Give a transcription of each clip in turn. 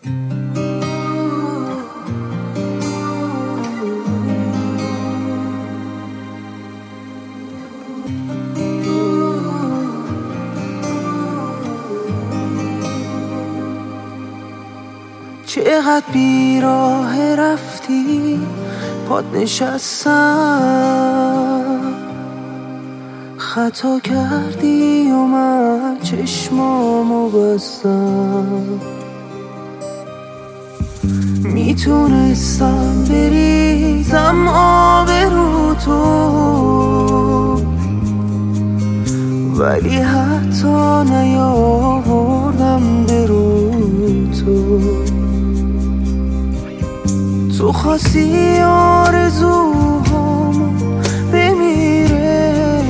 چقدر بیراه رفتی پات نشستم، خطا کردی و من چشمامو بستم. میتونستم بریزم آب رو تو، ولی حتی نیاوردم به رو تو. تو خواستی آرزوهامو بمیره،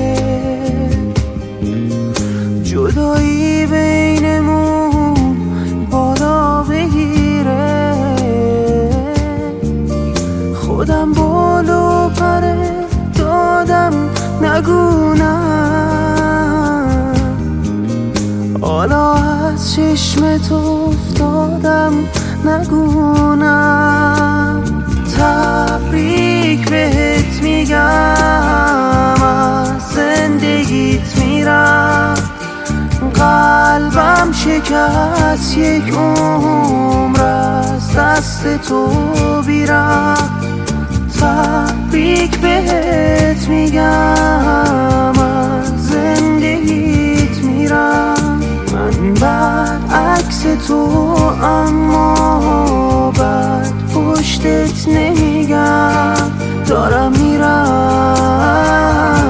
جدایی بینمون بالا بگیره. خودم بالو پره دادم نگونم، حالا از چشمت افتادم نگونم. تبریک بهت میگم، از زندگیت میرم. قلبم شکست، یک عمر از دست تو بیرم. تبریک بهت میگم، از زندگیت میرم. من برعکس تو اما بعد پشتت نمیگم، دارم میرم.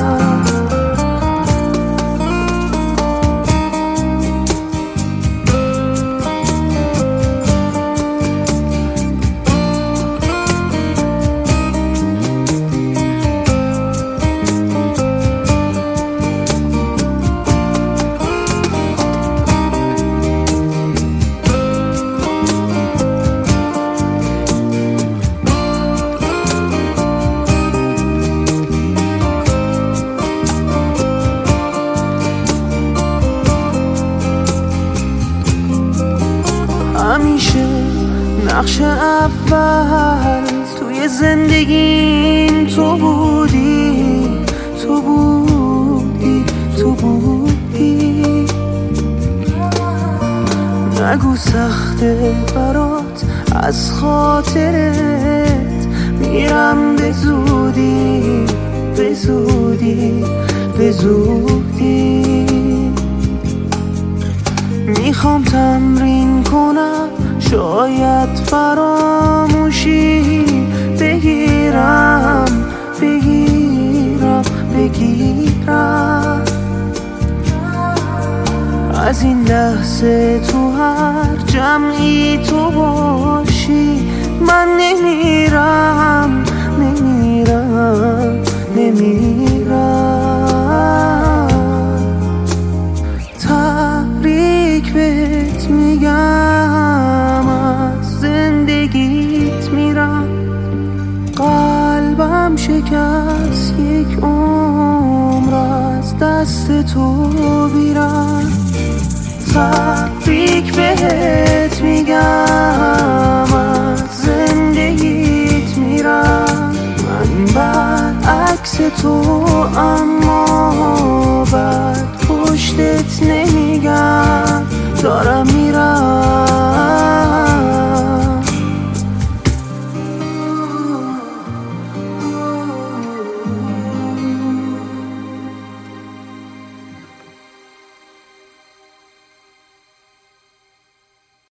همیشه نقش اول توی زندگیم تو بودی، تو بودی، تو بودی. نگو سخته برات، از خاطرت میرم به زودی، به زودی، به زودی. میخوام تمرین کنم، شاید فراموشی بگیرم، بگیرم، بگیرم. از این لحظه تو هر جمعی تو باشی من نمیرم.